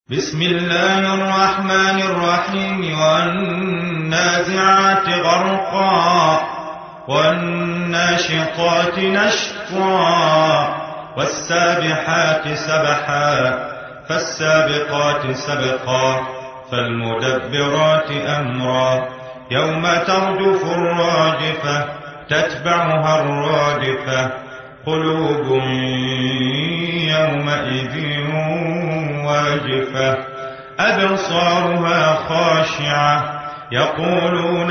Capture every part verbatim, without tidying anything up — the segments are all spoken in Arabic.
بسم الله الرحمن الرحيم والنازعات غرقا والناشطات نشطا والسابحات سبحا فالسابقات سبقا فالمدبرات أمرا يوم ترجف الراجفة تتبعها الرادفة قلوب يومئذ واجفة أبصارها خاشعة يقولون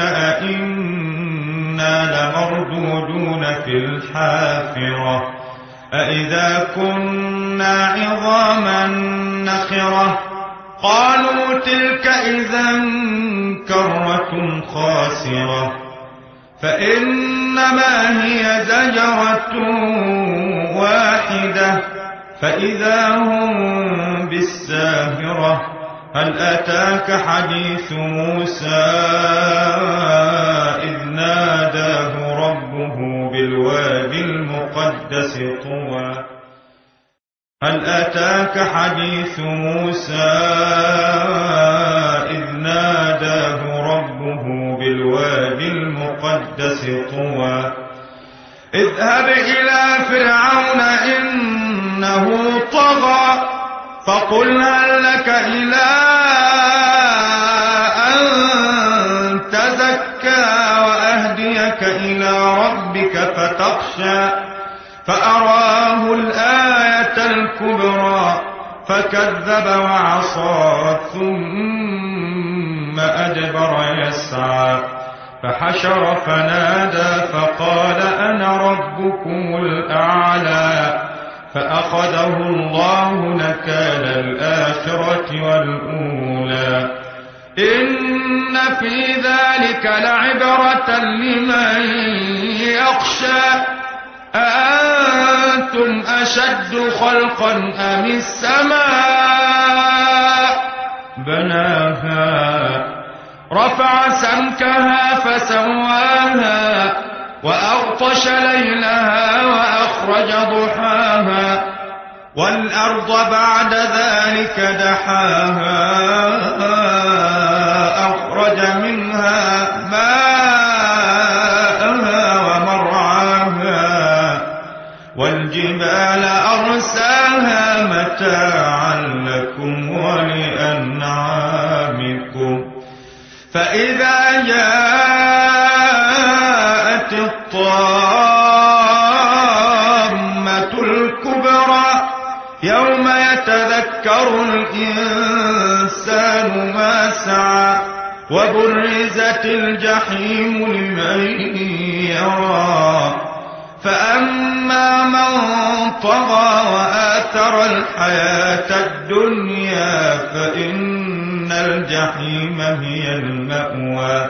أئنا لمردودون في الحافرة أئذا كنا عظاما نخرة قالوا تلك إذا كرة خاسرة فإنما هي زجرة واحدة فإذا هم بالساهرة هل أتاك حديث موسى إذ ناداه ربه بالوادي المقدس طوى هل أتاك حديث موسى إذ ناداه ربه بالوادي المقدس طوى اذهب إلى فرعون إنه طغى فقل هل لك إلى أن تزكى وأهديك إلى ربك فتخشى فأراه الآية الكبرى فكذب وعصى ثم أدبر يسعى فحشر فنادى فقال أنا ربكم الأعلى فأخذه الله نكال الآخرة والأولى إن في ذلك لعبرة لمن يخشى أأنتم أشد خلقا أم السماء بناها رفع سمكها فسواها وأغطش ليلها وأخرج ضحاها والأرض بعد ذلك دحاها أخرج منها ماءها ومرعاها والجبال أرساها متاعا لكم ولأنعامكم فإذا جاءت الطامة الكبرى يوم يتذكر الإنسان ما سعى وبرزت الجحيم لمن يرى فأما من طغى وآثر الحياة الدنيا فإن الجحيم هي المأوى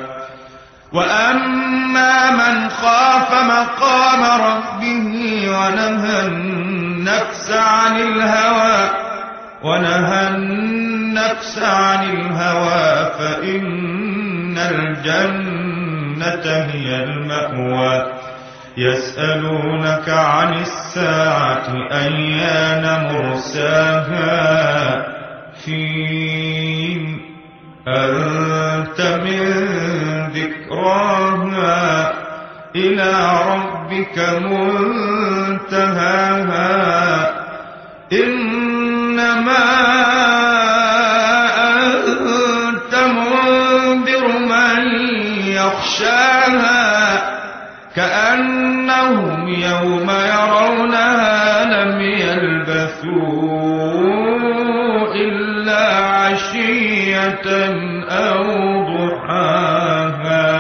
وأما من خاف مقام ربه ونهى النفس عن الهوى ونهى النفس عن الهوى فإن الجنة هي المأوى يسألونك عن الساعة أيان مرساها فيم أنت من ذكراها إلى ربك منتهاها إنما أنت منذر من يخشاها كأنهم يوم يرونها لم يلبثوا إلا عشية أو ضحاها.